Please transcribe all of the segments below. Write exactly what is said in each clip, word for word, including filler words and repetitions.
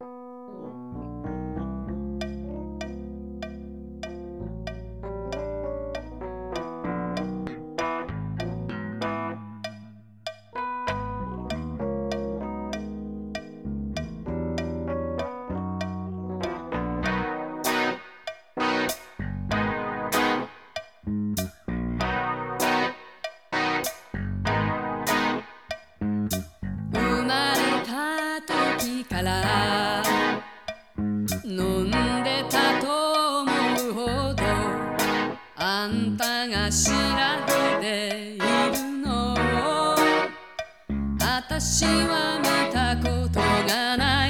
生まれた時から飲んでたと思うほどあんたが知られているのをあたしは見たことがない。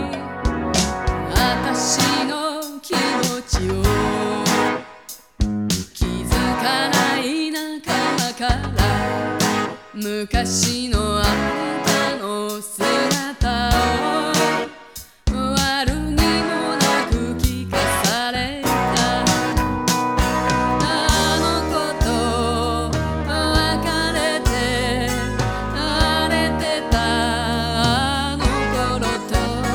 あたしの気持ちを気づかない仲間から昔のあんたの姿を悪気もなく聞かされた。あの子と別れて荒れてたあの頃と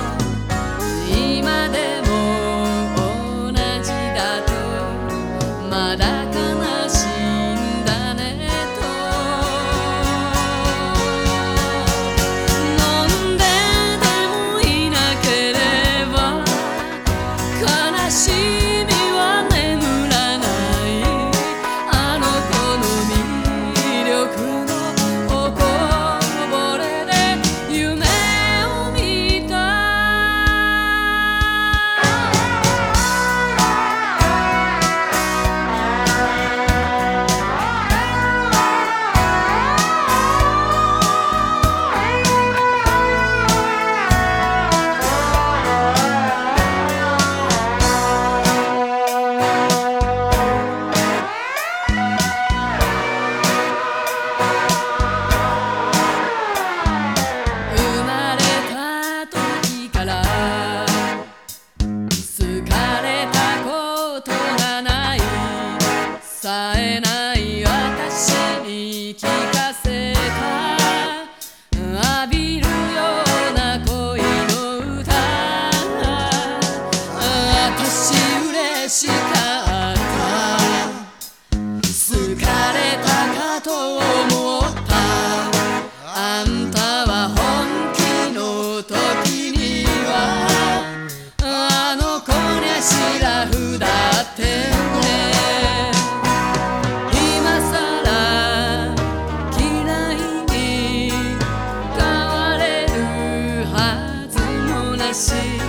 今でも同じだとまだ悲しいんだねと飲んででもいなければ悲しみは眠らない。あの子の魅力のおこぼれで夢を見た。生まれた時から好かれたことがないさえない私に聞かせた浴びるような恋の歌。私嬉しかった好かれたかと思ったあんたは本気の時にはあの子にゃシラフだってね。今さら嫌いに変われるはずもなし